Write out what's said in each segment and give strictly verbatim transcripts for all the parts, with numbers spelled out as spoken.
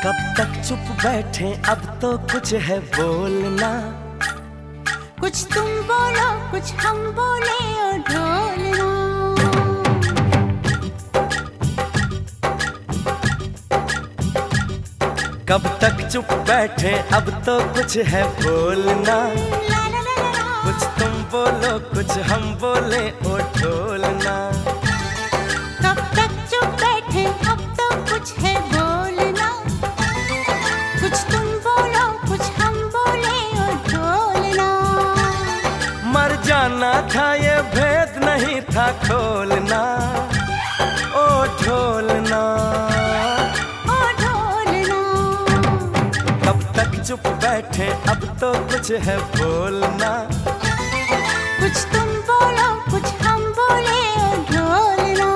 कब तक चुप बैठे, अब तो कुछ है बोलना। कुछ तुम बोलो कुछ हम बोले ओ ढोलना। कब तक चुप बैठे, अब तो कुछ है बोलना। कुछ तुम बोलो कुछ हम बोले ओ ढोलना। कब तक चुप बैठे, अब तो कुछ है बोलना। कुछ तुम बोलो कुछ हम बोले ओ ढोलना। मर जाना था ये भेद नहीं था खोलना ओ ढोलना। ओ ढोलना। कब तक चुप बैठे, अब तो कुछ है बोलना। कुछ तुम बोलो कुछ हम बोले ओ ढोलना।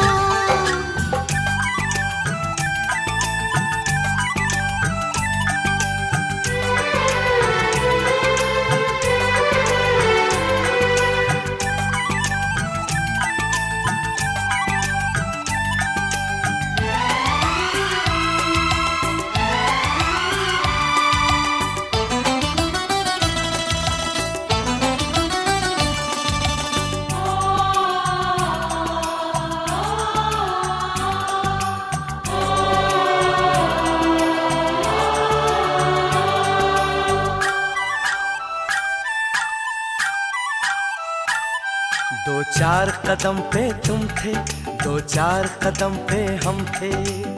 दो चार कदम पे तुम थे, दो चार कदम पे हम थे।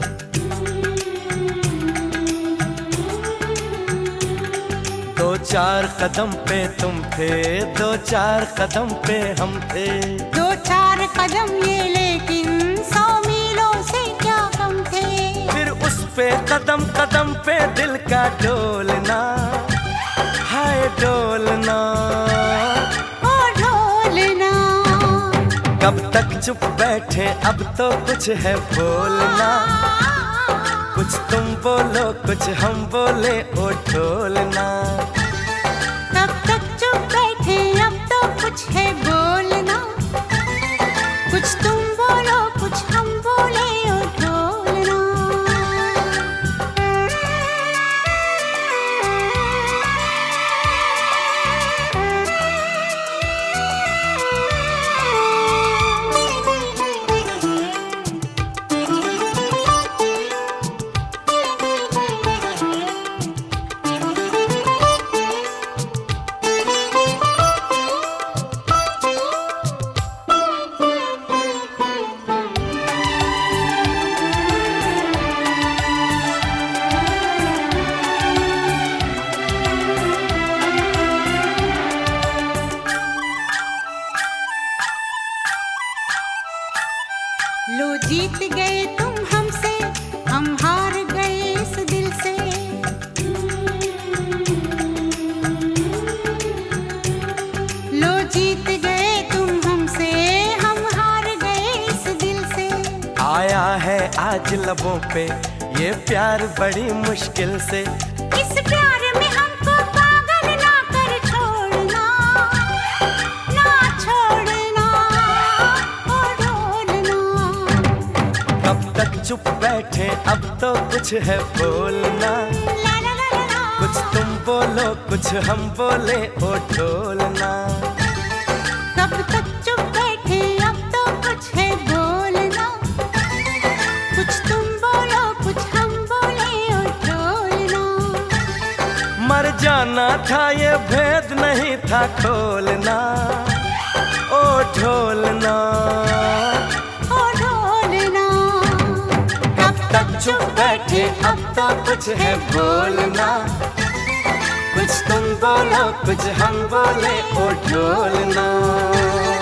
दो चार कदम पे तुम थे, दो चार कदम पे हम थे। दो चार कदम ये लेकिन सौ मीलों से क्या कम थे। फिर उस पे कदम कदम पे दिल का डोलना, हाय डोलना। कब तक चुप बैठे, अब तो कुछ है बोलना। कुछ तुम बोलो कुछ हम बोले ओ ढोलना। कब तक चुप बैठे, अब तो कुछ है बोलना। कुछ तुम बोलो कुछ हम बोले ओ ढोलना। लो जीत गए तुम हमसे, हम हार गए इस दिल से। लो जीत गए तुम हमसे, हम हार गए इस दिल से। आया है आज लबों पे ये प्यार बड़ी मुश्किल से। इस प्यार में हमको पागल ना कर छोड़ना, ना छोड़ना ओ ढोलना। कब तक चुप बैठे, अब तो कुछ है बोलना। ला ला ला ला ला। कुछ तुम बोलो कुछ हम बोले ओ ढोलना। कब तक चुप बैठे, अब तो कुछ है बोलना। कुछ तुम बोलो कुछ हम बोले ओ ढोलना। मर जाना था ये भेद नहीं था खोलना ओ ढोलना। ओ ढोलना। कब तक चुप बैठे, अब तो कुछ है बोलना। कुछ तुम बोलो कुछ हम बोले ओ ढोलना।